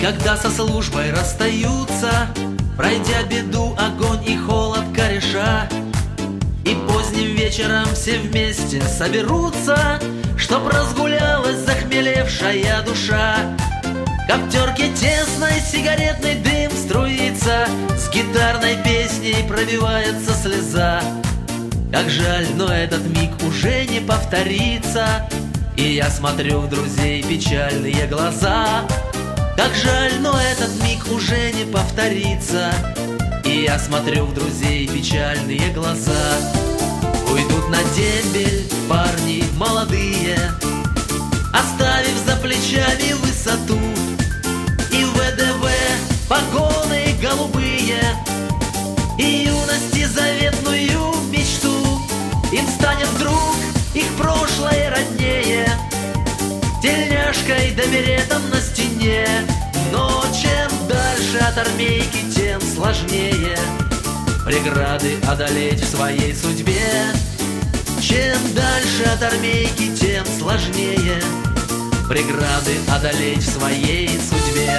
когда со службой расстаются, пройдя беду, огонь и холод кореша, и поздним вечером все вместе соберутся, чтоб разгулялась захмелевшая душа. В коптерке тесной сигаретный дым струится, с гитарной песней пробивается слеза. Как жаль, но этот миг уже не повторится, и я смотрю в друзей печальные глаза. Как жаль, но этот миг уже не повторится, и я смотрю в друзей печальные глаза. Уйдут на дембель парни молодые, оставив за плечами высоту, и ВДВ погоны голубые, и юности заветную мечту. Им станет вдруг их прошлое роднее, тельняшкой да беретом на стене. Но чем дальше от армейки, тем сложнее преграды одолеть в своей судьбе. Чем дальше от армейки, тем сложнее преграды одолеть в своей судьбе.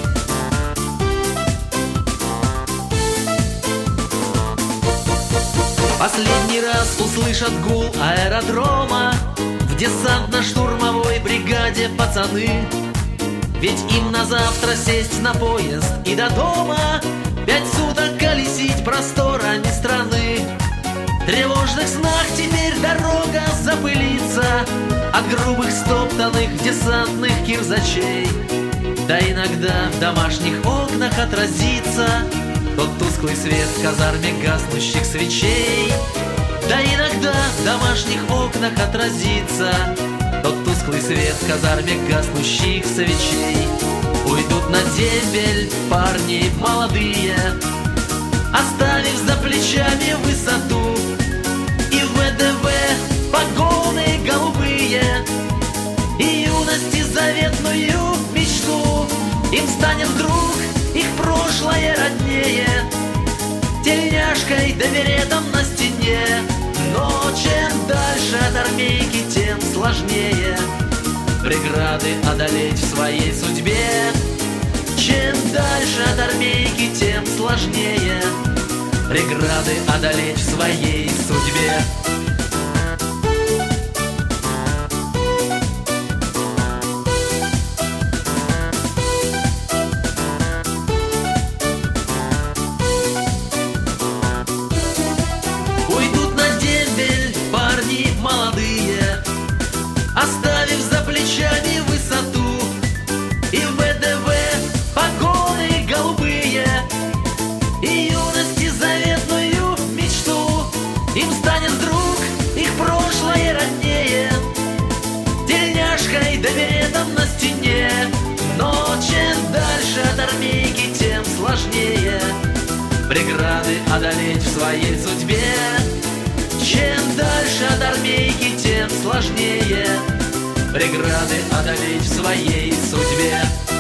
Последний раз услышат гул аэродрома в десантно-штурмовой бригаде пацаны. Ведь им на завтра сесть на поезд и до дома 5 суток колесить просторами страны. В тревожных снах теперь дорога запылится от грубых стоптанных десантных кирзачей. Да иногда в домашних окнах отразится тот тусклый свет в казарме гаснущих свечей. Да иногда в домашних окнах отразится тот тусклый свет в казарме гаснущих свечей. Уйдут на дембель парни молодые, оставив за плечами высоту, и ВДВ погоны голубые, и юности заветную мечту. Им станет вдруг их прошлое роднее, тельняшкой да беретом на стене. Но чем дальше от армейки, тем сложнее преграды одолеть в своей судьбе. Чем дальше от армейки, тем сложнее преграды одолеть в своей судьбе. Оставив за плечами высоту, и ВДВ погоны голубые, и юности заветную мечту. Им станет вдруг их прошлое роднее, тельняшкой да беретом на стене. Но чем дальше от армейки, тем сложнее преграды одолеть в своей судьбе. Чем дальше от армейки, тем сложнее преграды одолеть в своей судьбе.